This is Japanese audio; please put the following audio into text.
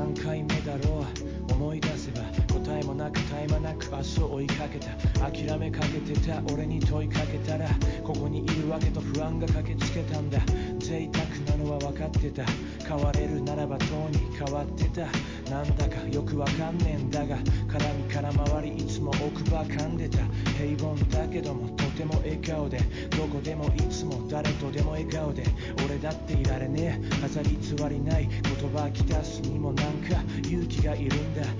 何回目だろう、思い出せば答えもなく絶え間なく明日を追いかけた。諦めかけてた俺に問いかけたら、ここにいるわけと不安が駆けつけたんだ。贅沢なのは分かってた、変われるならばとうに変わってた。なんだかよくわかんねえんだが、絡